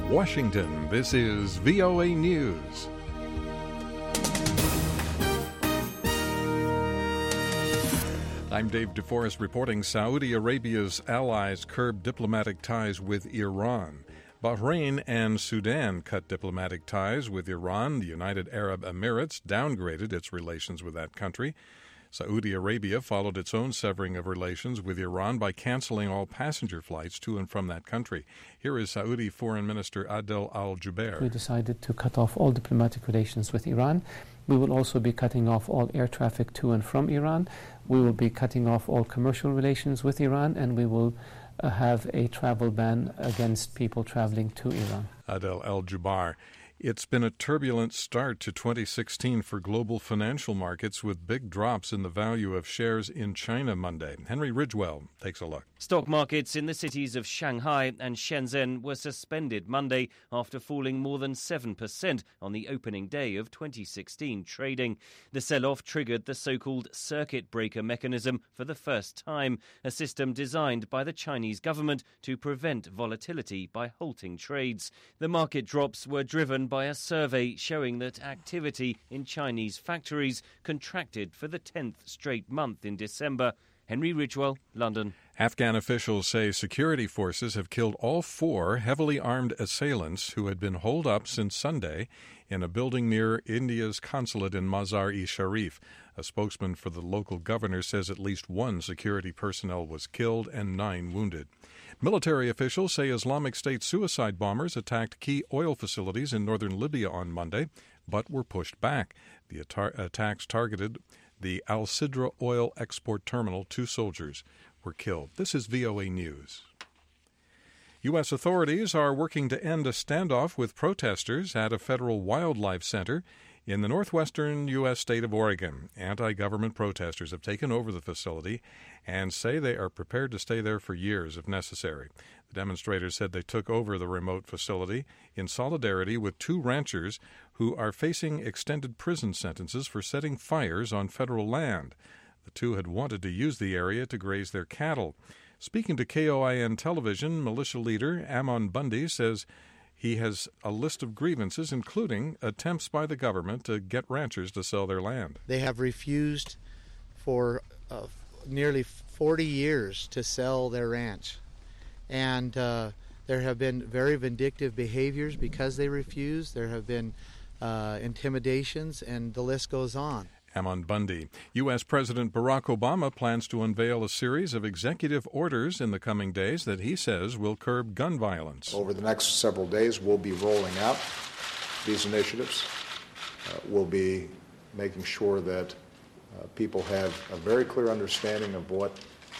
Washington, this is VOA News. I'm Dave DeForest reporting Saudi Arabia's allies curb diplomatic ties with Iran. Bahrain and Sudan cut diplomatic ties with Iran. The United Arab Emirates downgraded its relations with that country. Saudi Arabia followed its own severing of relations with Iran by canceling all passenger flights to and from that country. Here is Saudi Foreign Minister Adel Al-Jubeir. We decided to cut off all diplomatic relations with Iran. We will also be cutting off all air traffic to and from Iran. We will be cutting off all commercial relations with Iran, and we will have a travel ban against people traveling to Iran. Adel Al-Jubeir. It's been a turbulent start to 2016 for global financial markets, with big drops in the value of shares in China Monday. Henry Ridgewell takes a look. Stock markets in the cities of Shanghai and Shenzhen were suspended Monday after falling more than 7% on the opening day of 2016 trading. The sell-off triggered the so-called circuit breaker mechanism for the first time, a system designed by the Chinese government to prevent volatility by halting trades. The market drops were driven by a survey showing that activity in Chinese factories contracted for the 10th straight month in December. Henry Ridgewell, London. Afghan officials say security forces have killed all 4 heavily armed assailants who had been holed up since Sunday in a building near India's consulate in Mazar-e-Sharif. A spokesman for the local governor says at least 1 security personnel was killed and 9 wounded. Military officials say Islamic State suicide bombers attacked key oil facilities in northern Libya on Monday, but were pushed back. The attacks targeted the Al Sidra oil export terminal. 2 soldiers were killed. This is VOA News. U.S. authorities are working to end a standoff with protesters at a federal wildlife center in the northwestern U.S. state of Oregon. Anti-government protesters have taken over the facility and say they are prepared to stay there for years if necessary. The demonstrators said they took over the remote facility in solidarity with 2 ranchers who are facing extended prison sentences for setting fires on federal land. The 2 had wanted to use the area to graze their cattle. Speaking to KOIN television, militia leader Ammon Bundy says he has a list of grievances, including attempts by the government to get ranchers to sell their land. They have refused for nearly 40 years to sell their ranch. And there have been very vindictive behaviors because they refuse. There have been intimidations, and the list goes on. Ammon Bundy. U.S. President Barack Obama plans to unveil a series of executive orders in the coming days that he says will curb gun violence. Over the next several days, we'll be rolling out these initiatives. We'll be making sure that people have a very clear understanding of what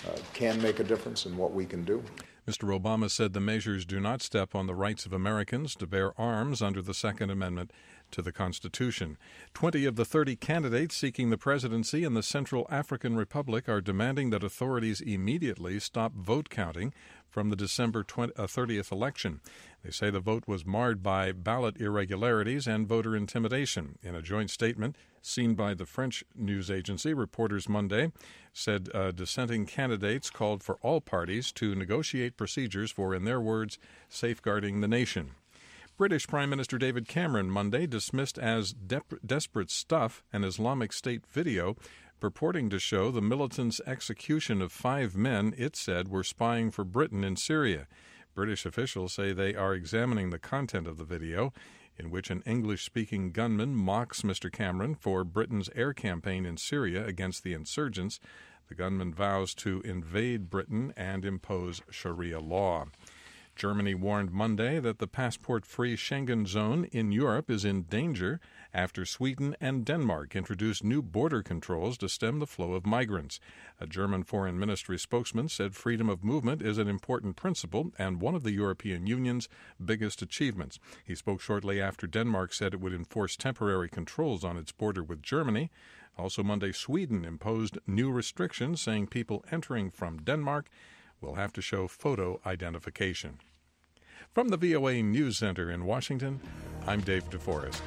can make a difference and what we can do. Mr. Obama said the measures do not step on the rights of Americans to bear arms under the Second Amendment to the Constitution. 20 of the 30 candidates seeking the presidency in the Central African Republic are demanding that authorities immediately stop vote counting from the December 30th election. They say the vote was marred by ballot irregularities and voter intimidation. In a joint statement seen by the French news agency, Reporters Monday said dissenting candidates called for all parties to negotiate procedures for, in their words, safeguarding the nation. British Prime Minister David Cameron Monday dismissed as desperate stuff an Islamic State video purporting to show the militants' execution of 5 men it said were spying for Britain in Syria. British officials say they are examining the content of the video, in which an English-speaking gunman mocks Mr. Cameron for Britain's air campaign in Syria against the insurgents. The gunman vows to invade Britain and impose Sharia law. Germany warned Monday that the passport-free Schengen zone in Europe is in danger after Sweden and Denmark introduced new border controls to stem the flow of migrants. A German Foreign Ministry spokesman said freedom of movement is an important principle and one of the European Union's biggest achievements. He spoke shortly after Denmark said it would enforce temporary controls on its border with Germany. Also Monday, Sweden imposed new restrictions, saying people entering from Denmark will have to show photo identification. From the VOA News Center in Washington, I'm Dave DeForest.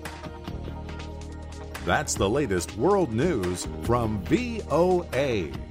That's the latest world news from VOA.